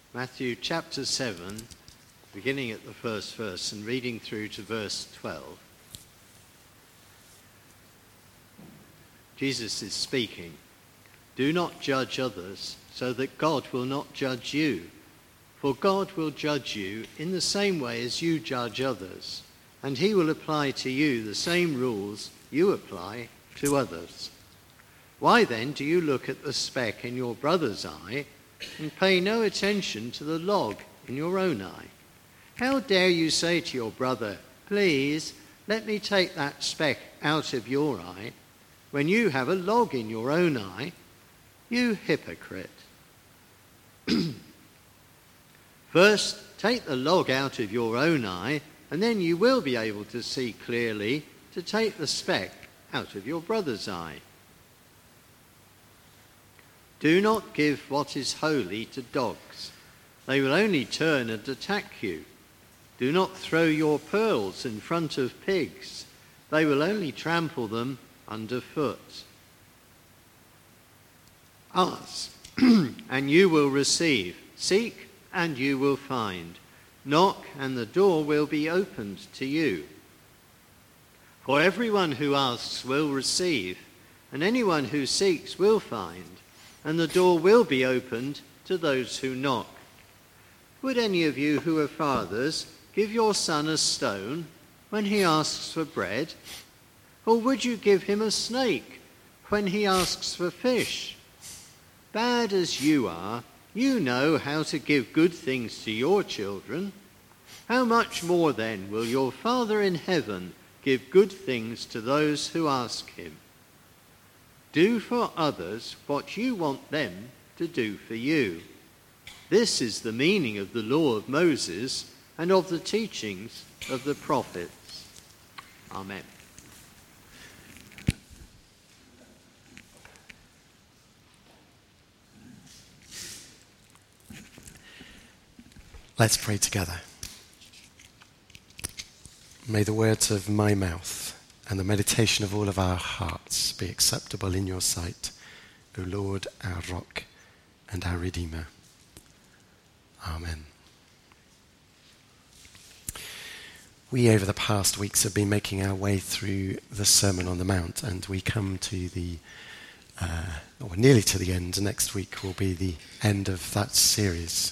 Matthew chapter 7, beginning at the first verse and reading through to verse 12. Jesus is speaking. Do not judge others, so that God will not judge you. For God will judge you in the same way as you judge others, and he will apply to you the same rules you apply to others. Why then do you look at the speck in your brother's eye and pay no attention to the log in your own eye? How dare you say to your brother, please, let me take that speck out of your eye, when you have a log in your own eye? You hypocrite. First, take the log out of your own eye, and then you will be able to see clearly to take the speck out of your brother's eye. Do not give what is holy to dogs. They will only turn and attack you. Do not throw your pearls in front of pigs. They will only trample them underfoot. Ask, and you will receive. Seek, and you will find. Knock, and the door will be opened to you. For everyone who asks will receive, and anyone who seeks will find, and the door will be opened to those who knock. Would any of you who are fathers give your son a stone when he asks for bread? Or would you give him a snake when he asks for fish? Bad as you are, you know how to give good things to your children. How much more then will your Father in heaven give good things to those who ask him? Do for others what you want them to do for you. This is the meaning of the law of Moses and of the teachings of the prophets. Amen. Let's pray together. May the words of my mouth and the meditation of all of our hearts be acceptable in your sight, O Lord, our rock and our Redeemer. Amen. We, over the past weeks, have been making our way through the Sermon on the Mount, and we come to or nearly to the end. Next week will be the end of that series.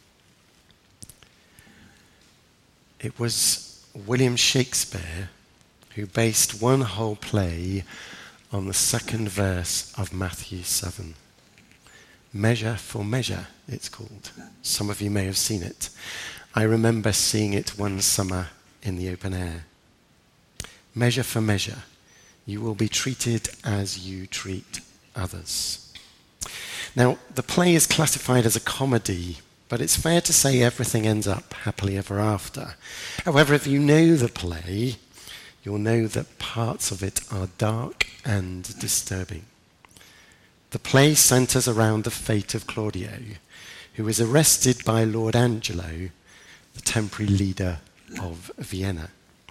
It was William Shakespeare who based one whole play on the second verse of Matthew 7. Measure for Measure, it's called. Some of you may have seen it. I remember seeing it one summer in the open air. Measure for measure, you will be treated as you treat others. Now, the play is classified as a comedy, but it's fair to say everything ends up happily ever after. However, if you know the play, you'll know that parts of it are dark and disturbing. The play centres around the fate of Claudio, who is arrested by Lord Angelo, the temporary leader of Vienna.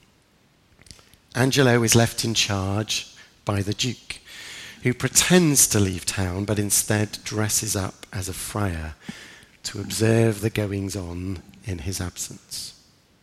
Angelo is left in charge by the Duke, who pretends to leave town but instead dresses up as a friar to observe the goings-on in his absence.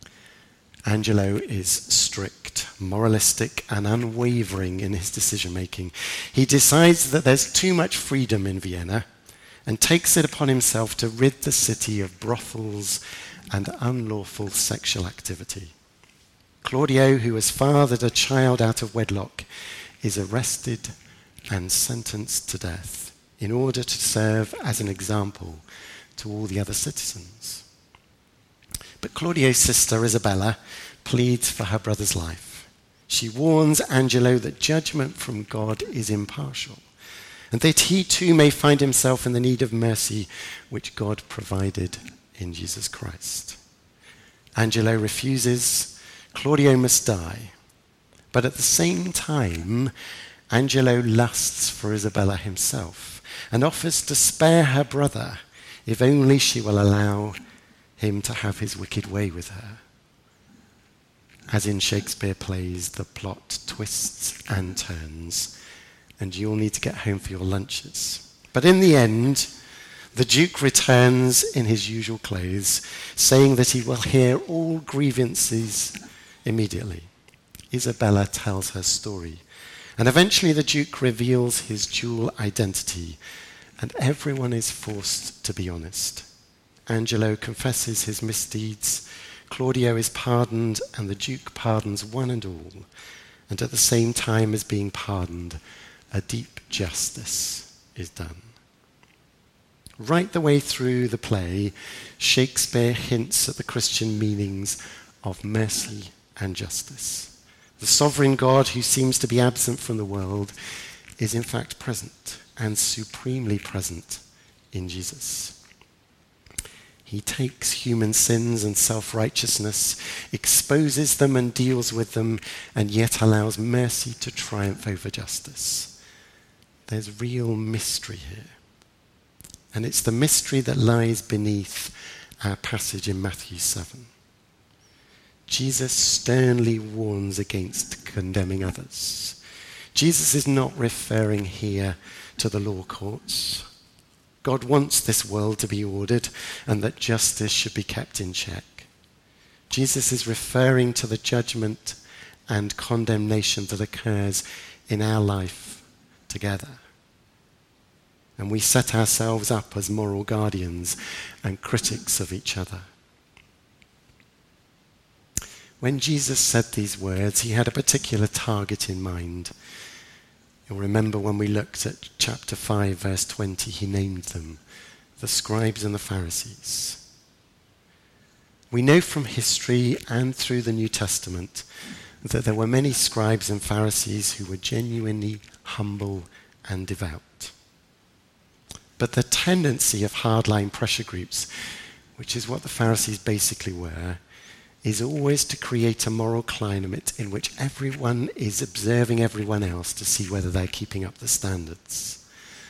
Angelo is strict, moralistic, and unwavering in his decision-making. He decides that there's too much freedom in Vienna and takes it upon himself to rid the city of brothels and unlawful sexual activity. Claudio, who has fathered a child out of wedlock, is arrested and sentenced to death in order to serve as an example to all the other citizens. But Claudio's sister, Isabella, pleads for her brother's life. She warns Angelo that judgment from God is impartial, and that he too may find himself in the need of mercy which God provided in Jesus Christ. Angelo refuses. Claudio must die. But at the same time, Angelo lusts for Isabella himself and offers to spare her brother if only she will allow him to have his wicked way with her. As in Shakespeare plays, the plot twists and turns, and you'll need to get home for your lunches. But in the end, The Duke returns in his usual clothes, saying that he will hear all grievances immediately. Isabella tells her story, and eventually the Duke reveals his dual identity, and everyone is forced to be honest. Angelo confesses his misdeeds, Claudio is pardoned, and the Duke pardons one and all, and at the same time as being pardoned, a deep justice is done. Right the way through the play, Shakespeare hints at the Christian meanings of mercy and justice. The sovereign God who seems to be absent from the world is in fact present and supremely present in Jesus. He takes human sins and self-righteousness, exposes them and deals with them, and yet allows mercy to triumph over justice. There's real mystery here. And it's the mystery that lies beneath our passage in Matthew 7. Jesus sternly warns against condemning others. Jesus is not referring here to the law courts. God wants this world to be ordered and that justice should be kept in check. Jesus is referring to the judgment and condemnation that occurs in our life together. And we set ourselves up as moral guardians and critics of each other. When Jesus said these words, he had a particular target in mind. You'll remember when we looked at chapter 5, verse 20, he named them, the scribes and the Pharisees. We know from history and through the New Testament that there were many scribes and Pharisees who were genuinely humble and devout. But the tendency of hardline pressure groups, which is what the Pharisees basically were, is always to create a moral climate in which everyone is observing everyone else to see whether they're keeping up the standards.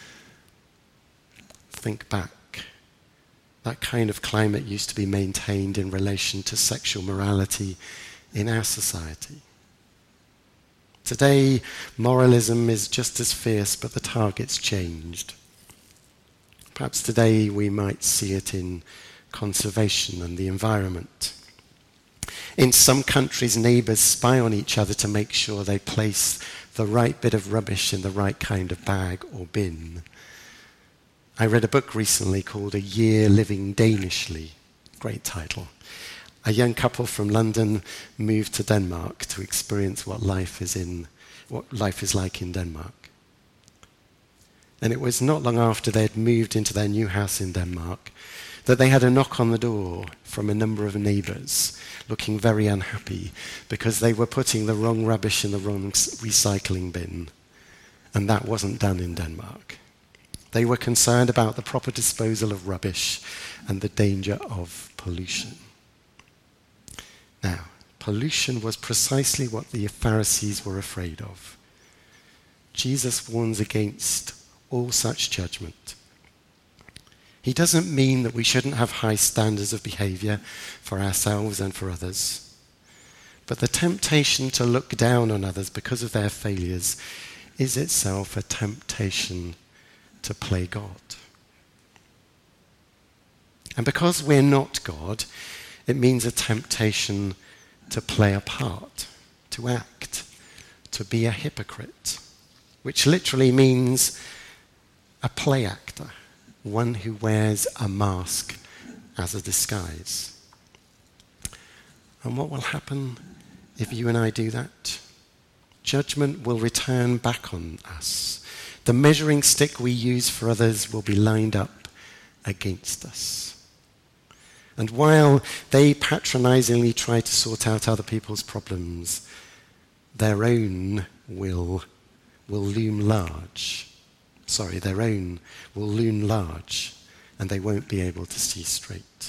Think back. That kind of climate used to be maintained in relation to sexual morality in our society. Today, moralism is just as fierce, but the target's changed. Perhaps today we might see it in conservation and the environment. In some countries, neighbours spy on each other to make sure they place the right bit of rubbish in the right kind of bag or bin. I read a book recently called A Year Living Danishly. Great title. A young couple from London moved to Denmark to experience what life is like in Denmark. And it was not long after they had moved into their new house in Denmark that they had a knock on the door from a number of neighbours looking very unhappy because they were putting the wrong rubbish in the wrong recycling bin. And that wasn't done in Denmark. They were concerned about the proper disposal of rubbish and the danger of pollution. Now, pollution was precisely what the Pharisees were afraid of. Jesus warns against all such judgment. He doesn't mean that we shouldn't have high standards of behavior for ourselves and for others. But the temptation to look down on others because of their failures is itself a temptation to play God. And because we're not God, it means a temptation to play a part, to act, to be a hypocrite, which literally means a play actor, one who wears a mask as a disguise. And what will happen if you and I do that? Judgment will return back on us. The measuring stick we use for others will be lined up against us. And while they patronizingly try to sort out other people's problems, their own will loom large. Their own will loom large, and they won't be able to see straight.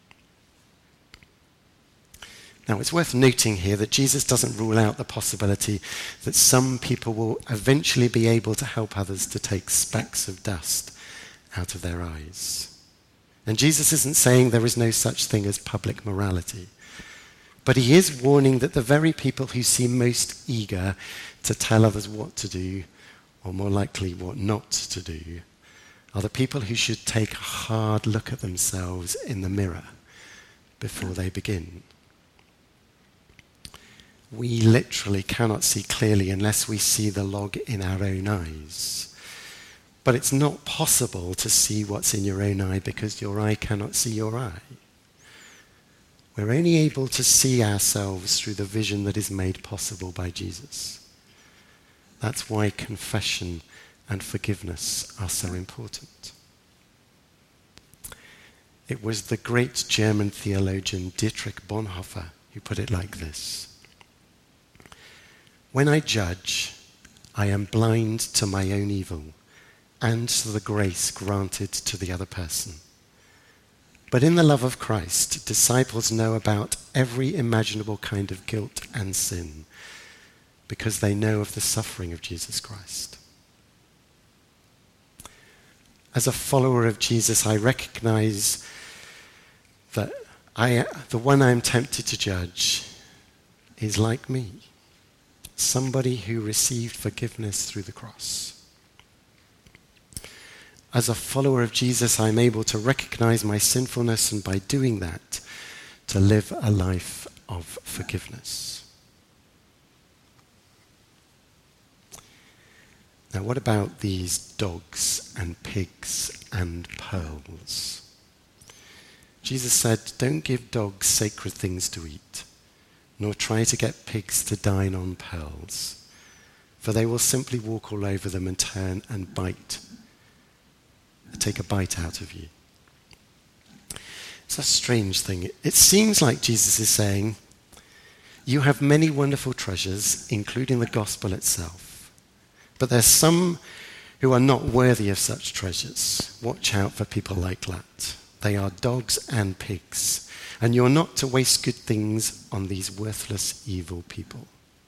Now, it's worth noting here that Jesus doesn't rule out the possibility that some people will eventually be able to help others to take specks of dust out of their eyes. And Jesus isn't saying there is no such thing as public morality, but he is warning that the very people who seem most eager to tell others what to do, or more likely what not to do, are the people who should take a hard look at themselves in the mirror before they begin. We literally cannot see clearly unless we see the log in our own eyes. But it's not possible to see what's in your own eye because your eye cannot see your eye. We're only able to see ourselves through the vision that is made possible by Jesus. That's why confession and forgiveness are so important. It was the great German theologian Dietrich Bonhoeffer who put it like this: when I judge, I am blind to my own evil and to the grace granted to the other person. But in the love of Christ, disciples know about every imaginable kind of guilt and sin because they know of the suffering of Jesus Christ. As a follower of Jesus, I recognize that the one I am tempted to judge is like me, somebody who received forgiveness through the cross. As a follower of Jesus, I'm able to recognize my sinfulness and by doing that, to live a life of forgiveness. Now, what about these dogs and pigs and pearls? Jesus said, don't give dogs sacred things to eat, nor try to get pigs to dine on pearls, for they will simply walk all over them and turn and take a bite out of you. It's a strange thing. It seems like Jesus is saying, you have many wonderful treasures, including the gospel itself, but there's some who are not worthy of such treasures. Watch out for people like that. They are dogs and pigs, and you're not to waste good things on these worthless, evil people.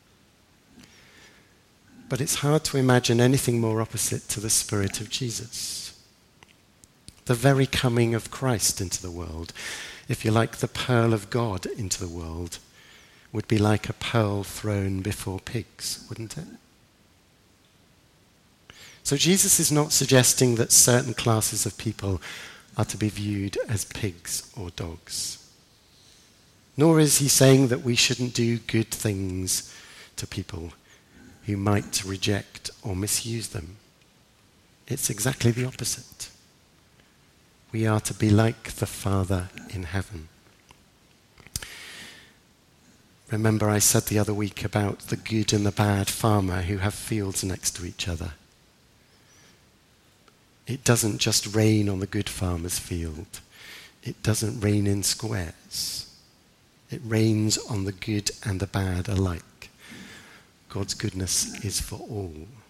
But it's hard to imagine anything more opposite to the spirit of Jesus. The very coming of Christ into the world, if you like, the pearl of God into the world, would be like a pearl thrown before pigs, wouldn't it? So Jesus is not suggesting that certain classes of people are to be viewed as pigs or dogs. Nor is he saying that we shouldn't do good things to people who might reject or misuse them. It's exactly the opposite. We are to be like the Father in heaven. Remember, I said the other week about the good and the bad farmer who have fields next to each other. It doesn't just rain on the good farmer's field. It doesn't rain in squares. It rains on the good and the bad alike. God's goodness is for all.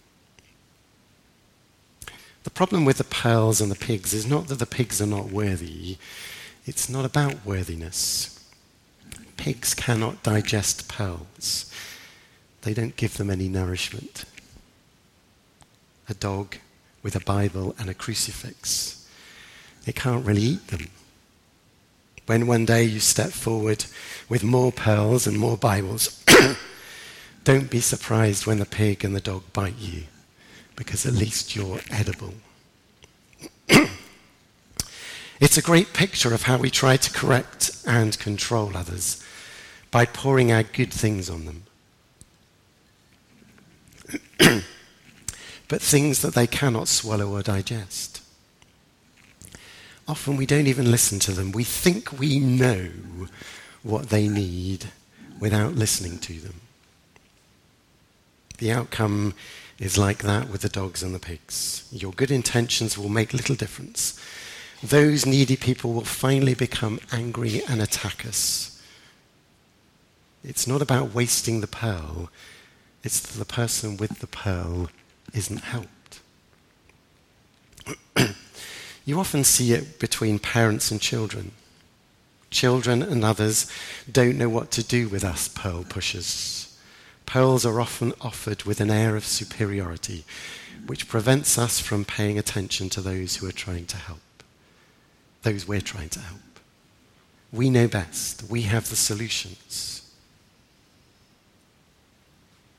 The problem with the pearls and the pigs is not that the pigs are not worthy. It's not about worthiness. Pigs cannot digest pearls. They don't give them any nourishment. A dog with a Bible and a crucifix, it can't really eat them. When one day you step forward with more pearls and more Bibles, don't be surprised when the pig and the dog bite you, because at least you're edible. It's a great picture of how we try to correct and control others by pouring our good things on them. But things that they cannot swallow or digest. Often we don't even listen to them. We think we know what they need without listening to them. The outcome is like that with the dogs and the pigs. Your good intentions will make little difference. Those needy people will finally become angry and attack us. It's not about wasting the pearl. It's that the person with the pearl isn't helped. You often see it between parents and children. Children and others don't know what to do with us pearl pushers. Pearls are often offered with an air of superiority, which prevents us from paying attention to those who are trying to help, those we're trying to help. We know best. We have the solutions.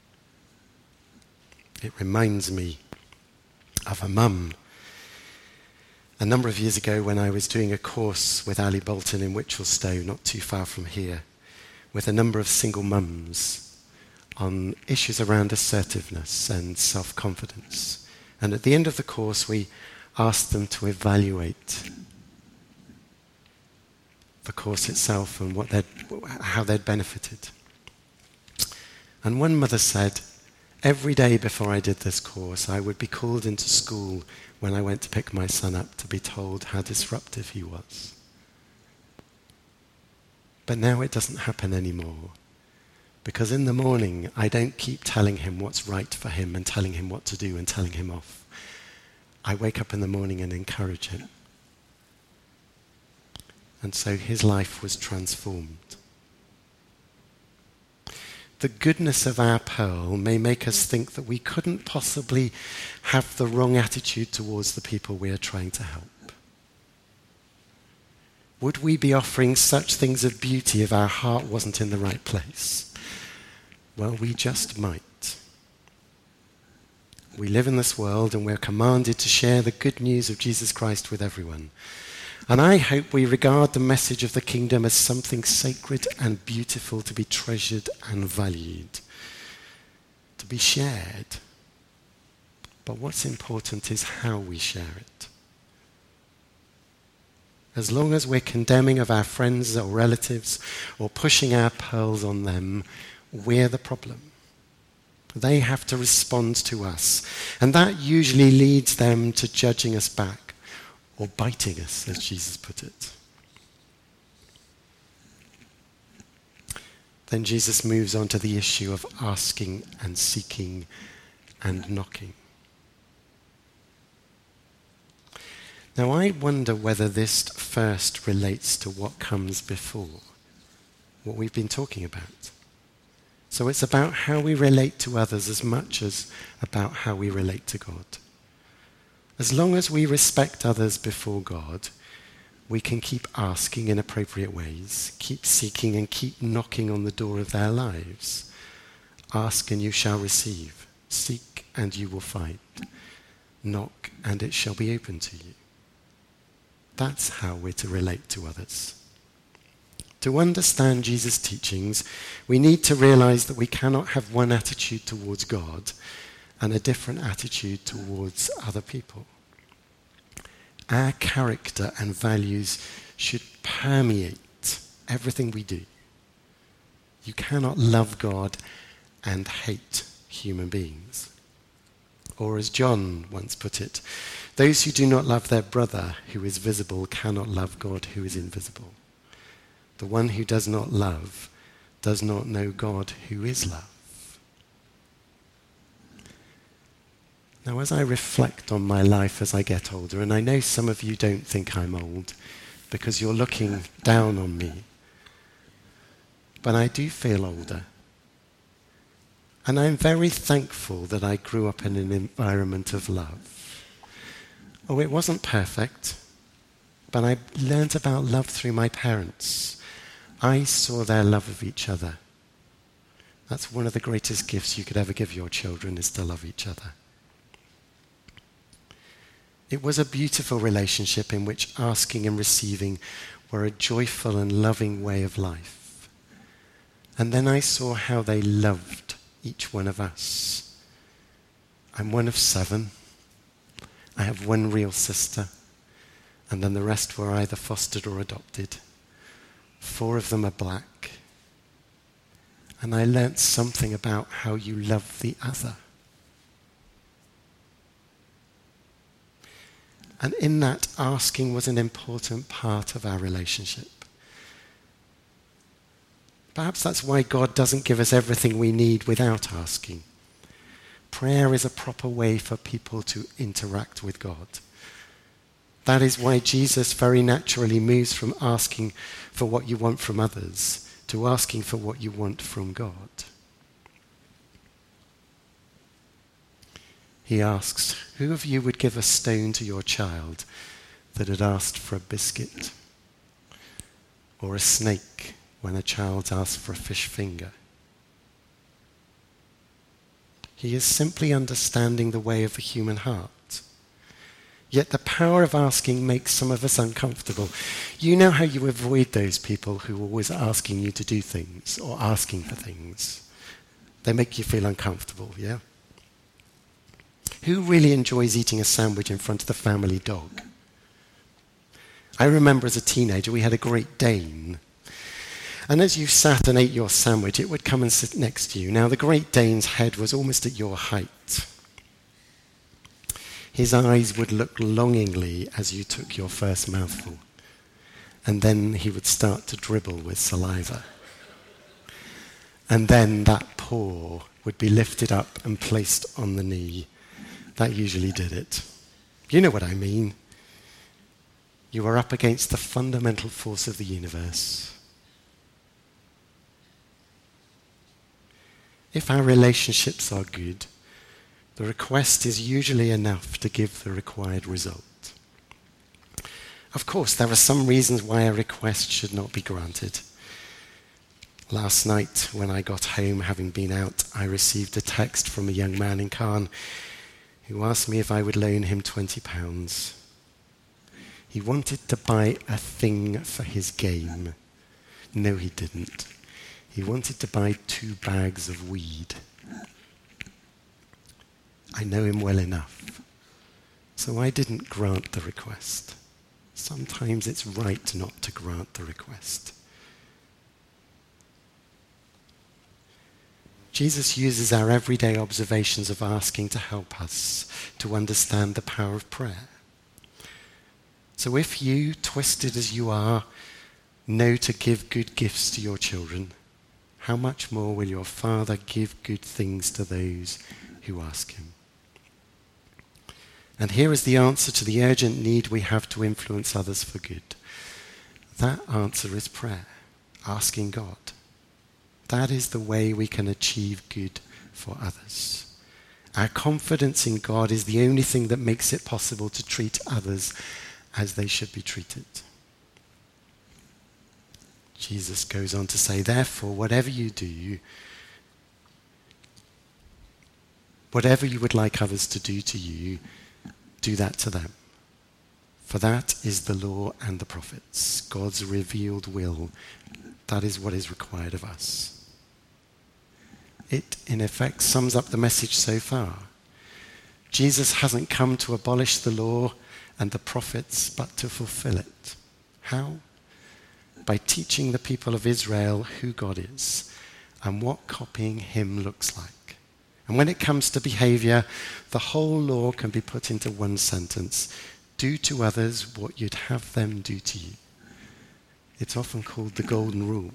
It reminds me of a mum A number of years ago, when I was doing a course with Ali Bolton in Wychelstow, not too far from here, with a number of single mums on issues around assertiveness and self-confidence. And at the end of the course, we asked them to evaluate the course itself and how they'd benefited. And one mother said, every day before I did this course, I would be called into school when I went to pick my son up to be told how disruptive he was. But now it doesn't happen anymore, because in the morning I don't keep telling him what's right for him and telling him what to do and telling him off. I wake up in the morning and encourage him. And so his life was transformed. The goodness of our pearl may make us think that we couldn't possibly have the wrong attitude towards the people we are trying to help. Would we be offering such things of beauty if our heart wasn't in the right place? Well, we just might. We live in this world and we're commanded to share the good news of Jesus Christ with everyone. And I hope we regard the message of the kingdom as something sacred and beautiful to be treasured and valued, to be shared. But what's important is how we share it. As long as we're condemning of our friends or relatives or pushing our pearls on them, we're the problem. They have to respond to us. And that usually leads them to judging us back. Or biting us, as Jesus put it. Then Jesus moves on to the issue of asking and seeking and knocking. Now I wonder whether this first relates to what comes before, what we've been talking about. So it's about how we relate to others as much as about how we relate to God. As long as we respect others before God, we can keep asking in appropriate ways, keep seeking and keep knocking on the door of their lives. Ask and you shall receive. Seek and you will find. Knock and it shall be open to you. That's how we're to relate to others. To understand Jesus' teachings, we need to realize that we cannot have one attitude towards God and a different attitude towards other people. Our character and values should permeate everything we do. You cannot love God and hate human beings. Or as John once put it, those who do not love their brother who is visible cannot love God who is invisible. The one who does not love does not know God who is love. Now, as I reflect on my life as I get older, and I know some of you don't think I'm old because you're looking down on me, but I do feel older. And I'm very thankful that I grew up in an environment of love. Oh, it wasn't perfect, but I learned about love through my parents. I saw their love of each other. That's one of the greatest gifts you could ever give your children, is to love each other. It was a beautiful relationship in which asking and receiving were a joyful and loving way of life. And then I saw how they loved each one of us. I'm one of 7. I have one real sister, and then the rest were either fostered or adopted. 4 of them are black. And I learnt something about how you love the other. And in that, asking was an important part of our relationship. Perhaps that's why God doesn't give us everything we need without asking. Prayer is a proper way for people to interact with God. That is why Jesus very naturally moves from asking for what you want from others to asking for what you want from God. He asks, who of you would give a stone to your child that had asked for a biscuit? Or a snake when a child asks for a fish finger? He is simply understanding the way of the human heart. Yet the power of asking makes some of us uncomfortable. You know how you avoid those people who are always asking you to do things or asking for things. They make you feel uncomfortable, yeah? Who really enjoys eating a sandwich in front of the family dog? I remember as a teenager we had a Great Dane. And as you sat and ate your sandwich, it would come and sit next to you. Now, the Great Dane's head was almost at your height. His eyes would look longingly as you took your first mouthful. And then he would start to dribble with saliva. And then that paw would be lifted up and placed on the knee. That usually did it. You know what I mean. You are up against the fundamental force of the universe. If our relationships are good, the request is usually enough to give the required result. Of course, there are some reasons why a request should not be granted. Last night, when I got home, having been out, I received a text from a young man in Caen who asked me if I would loan him £20. He wanted to buy a thing for his game. No, he didn't. He wanted to buy 2 bags of weed. I know him well enough. So I didn't grant the request. Sometimes it's right not to grant the request. Jesus uses our everyday observations of asking to help us to understand the power of prayer. So if you, twisted as you are, know to give good gifts to your children, how much more will your Father give good things to those who ask him? And here is the answer to the urgent need we have to influence others for good. That answer is prayer, asking God. That is the way we can achieve good for others. Our confidence in God is the only thing that makes it possible to treat others as they should be treated. Jesus goes on to say, therefore, whatever you do, whatever you would like others to do to you, do that to them. For that is the law and the prophets, God's revealed will. That is what is required of us. It, in effect, sums up the message so far. Jesus hasn't come to abolish the law and the prophets, but to fulfill it. How? By teaching the people of Israel who God is and what copying him looks like. And when it comes to behavior, the whole law can be put into one sentence. Do to others what you'd have them do to you. It's often called the Golden Rule.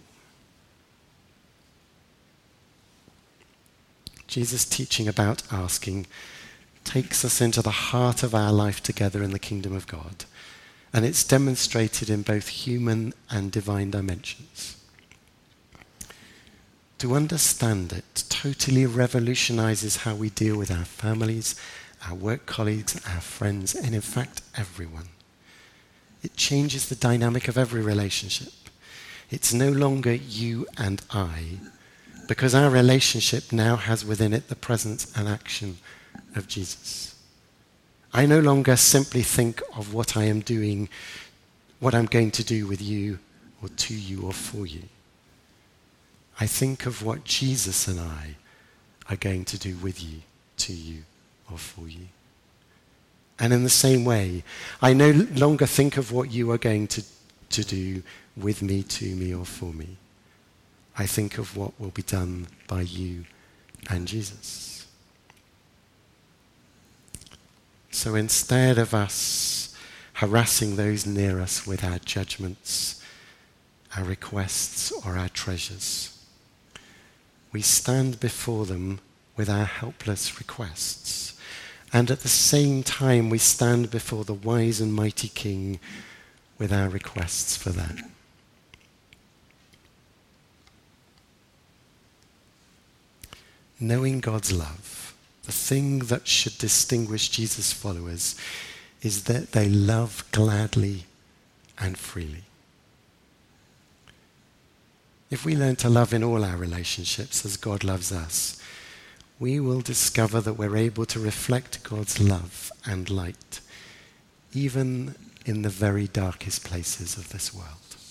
Jesus' teaching about asking takes us into the heart of our life together in the kingdom of God. And it's demonstrated in both human and divine dimensions. To understand it totally revolutionizes how we deal with our families, our work colleagues, our friends, and in fact, everyone. It changes the dynamic of every relationship. It's no longer you and I, because our relationship now has within it the presence and action of Jesus. I no longer simply think of what I am doing, what I'm going to do with you, or to you, or for you. I think of what Jesus and I are going to do with you, to you, or for you. And in the same way, I no longer think of what you are going to do with me, to me, or for me. I think of what will be done by you and Jesus. So instead of us harassing those near us with our judgments, our requests, or our treasures, we stand before them with our helpless requests. And at the same time, we stand before the wise and mighty King with our requests for them. Knowing God's love, the thing that should distinguish Jesus' followers is that they love gladly and freely. If we learn to love in all our relationships as God loves us, we will discover that we're able to reflect God's love and light even in the very darkest places of this world.